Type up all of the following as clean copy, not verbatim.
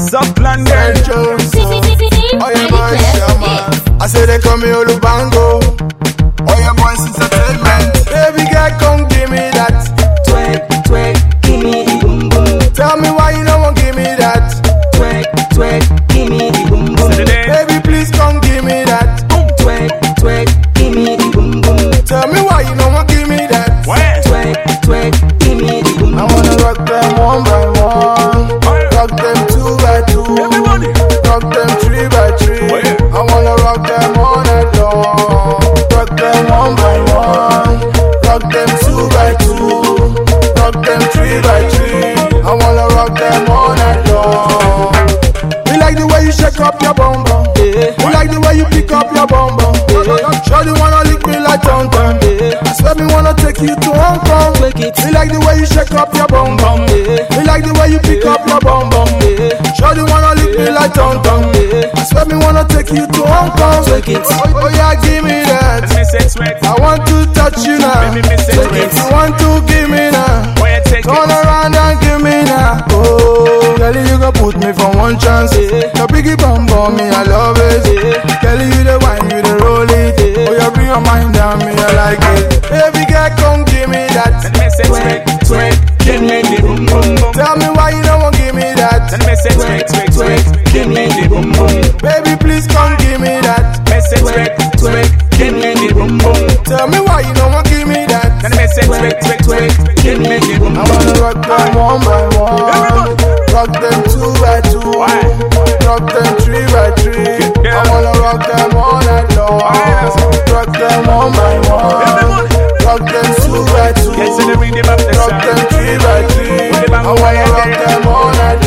Suck London Jones. Oh yeah, boy, Shaman. I say they call me Olubango. Oh yeah, boys, entertainment. Baby girl, come give me that. Twerk, twerk, give me the boom boom. Tell me why you don't want give me that. Twerk, twerk, give me the boom boom. Baby, please come give me that. Twerk, twerk, give me the boom boom. Tell me why you don't want give me that. Twerk, twerk, give me the boom boom. I wanna rock them one by one, rock them two by two, rock them three by three. I wanna rock them all night long, rock them one by one, rock them two by two, rock them three by three. I wanna rock them all night long. We like the way you shake up your bum bum. We like the way you pick up your bum bum. Shawty wanna lick me like Tom Tom. I swear me wanna take you to Hong Kong. We like the way you shake up your bum bum. We like the way you pick up your bum bum. Shawty wanna lick me like Tom Tom. I swear me wanna take you to Hong Kong. Oh yeah, give me that. I want to touch you now. If you want to give me now, turn around and give me now. Oh, Kelly, you gon' put me for one chance. Your biggie bum bum, me I love it. Kelly, you the wine, you the roll it. Oh, you bring your mind down, me I like it. Baby girl, come give me that. Twerk, twerk, give me the boom boom. Tell me why you don't want give me that. Twerk, twerk, give me the boom boom. Baby, please come give me that. Twerk, twerk, give me the boom boom. Tell me why you don't want give me that. Twerk, twerk, give me the boom I boom. wanna rock them one by one, rock them two by two, rock them three by three. I wanna rock them all night long, rock them one by one, rock them two by two, rock them three by three. I wanna rock them all night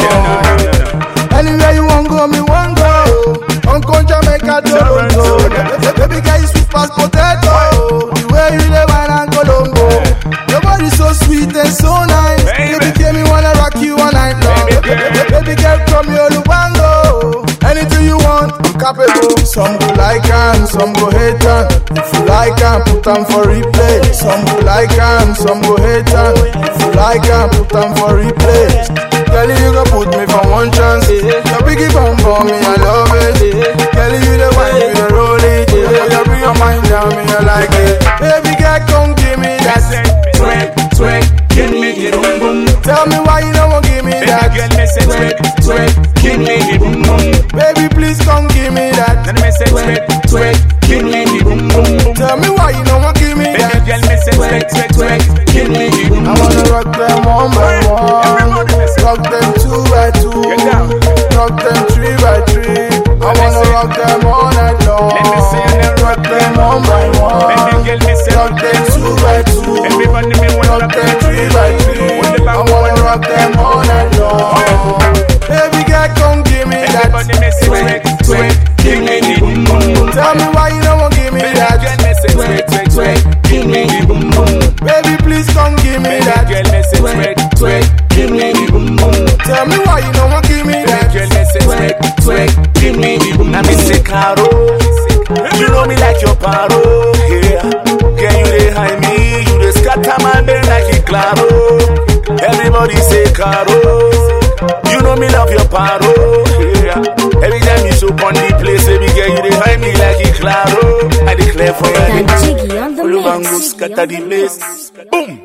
long. Anywhere you want go, me want go. Uncle Jamaica, Toronto. Baby girl, you sweet past potato. The way you live in Colombo. Your body so sweet and so nice. Baby girl, me wanna rock you all night long. Baby girl, come here, Lubango. Anything you want, I'm capable. Some go like and some go hate and. If you like and put them for replay. Some go like and some go hate and. If you like and put them for replay. Kelly, you gon' put me for one chance. Your biggie bum bum, me I love it. Kelly, you the wine, you the roll it. Oh, you bring your mind down, me I like it. Baby girl, come give me that. Twerk, twerk, give me the boom boom. Tell me why you don't want give me that. Twerk, twerk, give me the boom boom. Baby, please come give me that. Twerk, twerk, give me the boom boom. Tell me why you don't want give me that. Twerk, twerk, give me the boom boom. I wanna rock them one by one, rock them two by two, rock them three by three. I wanna rock them all night long. Rock them one by one, rock them two by two, rock them three by three. I wanna rock them all night long. Baby girl, come give me that. Twerk, twerk, give me the boom boom. Tell me why you don't want give me that. Twerk, twerk, give me the boom boom. Baby, please come give me that. Twerk, twerk, give me the boom boom. Tell me why you don't want give me that. Twerk, twerk, give me the boom boom. I me say Caro, you know me like your paro. Yeah, can you dey hide me? You dey scatter my brain like a claro. Everybody say Caro, you know me love your paro. Yeah, every time you show on the place, baby girl, you dey hide me like a claro. I declare for you, Jiggy on the Olubango mix. scatter the place. Boom.